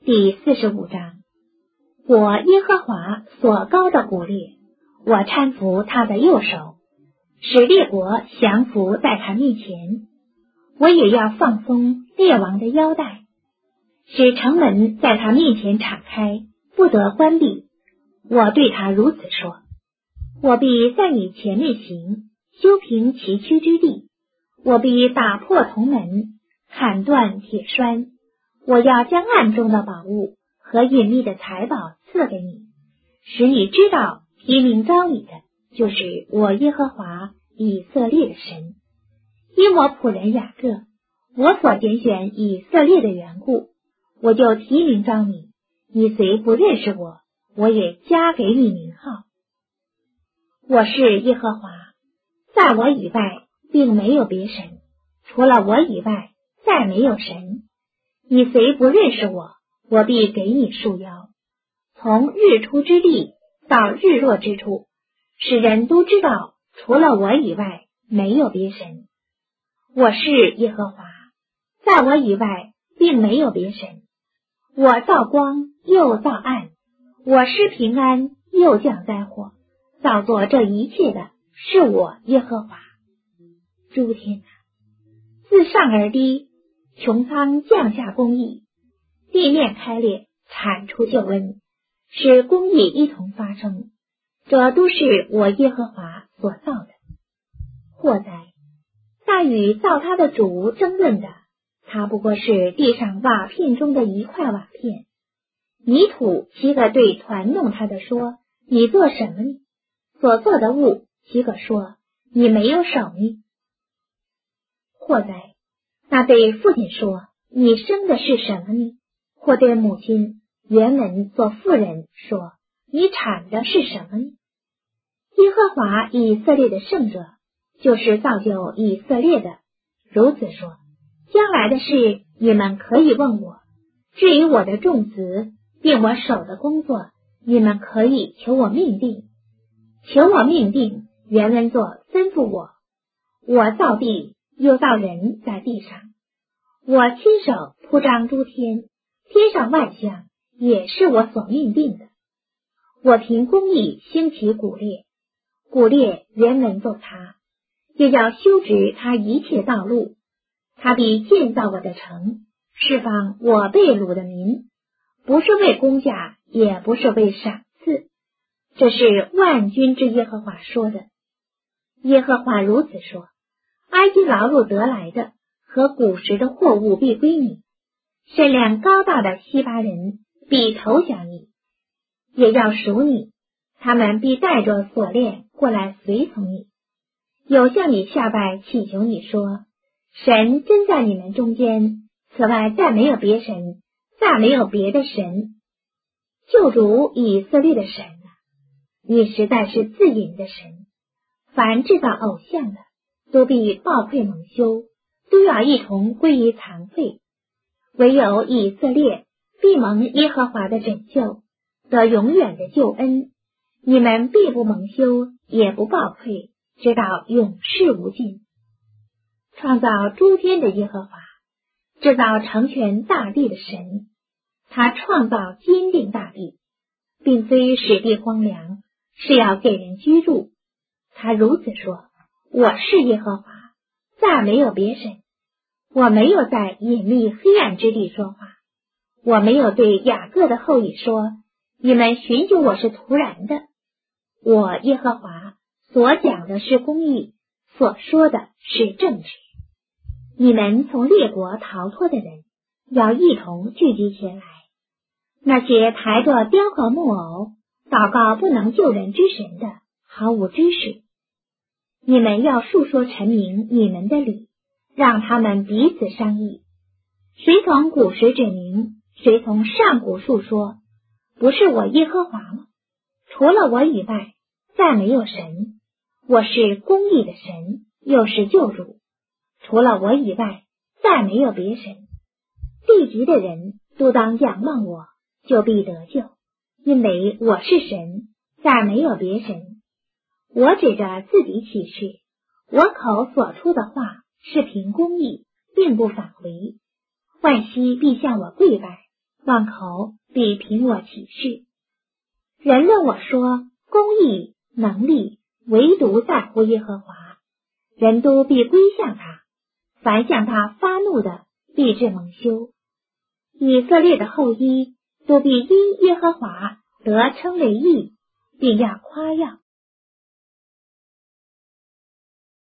第45章。我耶和华所高的古列，我搀扶他的右手，使列国降服在他面前。我也要放松列王的腰带，使城门在他面前敞开，不得关闭。我对他如此说：我必在你前面行，修平崎岖之地。我必打破铜门，砍断铁栓。我要将暗中的宝物和隐秘的财宝赐给你，使你知道提名召你的就是我耶和华以色列的神。因我仆人雅各，我所拣选以色列的缘故，我就提名召你。你虽不认识我，我也加给你名号。我是耶和华，在我以外并没有别神，除了我以外再没有神。你虽不认识我，我必给你束腰，从日出之地到日落之处，使人都知道除了我以外没有别神。我是耶和华，在我以外并没有别神。我造光又造暗，我施平安又降灾祸，造作这一切的是我耶和华。诸天哪，自上而低，穹苍降下公义，地面开裂，产出救恩，使公义一同发生。这都是我耶和华所造的。祸哉，那与造他的主争论的，他不过是地上瓦片中的一块瓦片。泥土岂可对团弄他的说：你做什么呢？所做的物岂可说：你没有手呢？祸哉，那对父亲说：你生的是什么呢？或对母亲原文做妇人说：你产的是什么呢？耶和华以色列的圣者，就是造就以色列的，如此说：将来的事你们可以问我，至于我的种子并我手的工作，你们可以求我命定。求我命定原文作吩咐我。我造地又造人在地上，我亲手铺张诸天，天上万象也是我所命定的。我凭公义兴起古列，古列原文作他，也要修直他一切道路。他必建造我的城，释放我被掳的民，不是为公价，也不是为赏赐。这是万军之耶和华说的。耶和华如此说：埃及劳碌得来的和古时的货物必归你，身量高大的西巴人必投降你，也要赎你，他们必带着锁链过来随从你。有向你下拜祈求你说：神真在你们中间，此外再没有别神，再没有别的神。救主以色列的神啊，你实在是自隐的神。凡制造偶像的，都必报愧蒙羞，都要一同归于残废。唯有以色列必蒙耶和华的拯救，得永远的救恩。你们必不蒙羞，也不报愧，直到永世无尽。创造诸天的耶和华，制造成全大地的神，他创造坚定大地，并非使地荒凉，是要给人居住。他如此说：我是耶和华，再没有别神。我没有在隐秘黑暗之地说话，我没有对雅各的后裔说：你们寻求我是徒然的。我耶和华所讲的是公义，所说的是正直。你们从列国逃脱的人，要一同聚集起来。那些抬着雕刻木偶，祷告不能救人之神的，毫无知识。你们要述说陈明你们的理，让他们彼此商议。谁从古时指明，谁从上古述说，不是我耶和华吗？除了我以外，再没有神。我是公义的神，又是救主。除了我以外，再没有别神。地极的人都当仰望我，就必得救，因为我是神，再没有别神。我指着自己起誓，我口所出的话是凭公义，并不返回。万膝必向我跪拜， 望口必凭我起誓。人论我说公义能力，唯独在乎耶和华，人都必归向他，凡向他发怒的，必致蒙羞。以色列的后裔都必因耶和华得称为义，并要夸耀。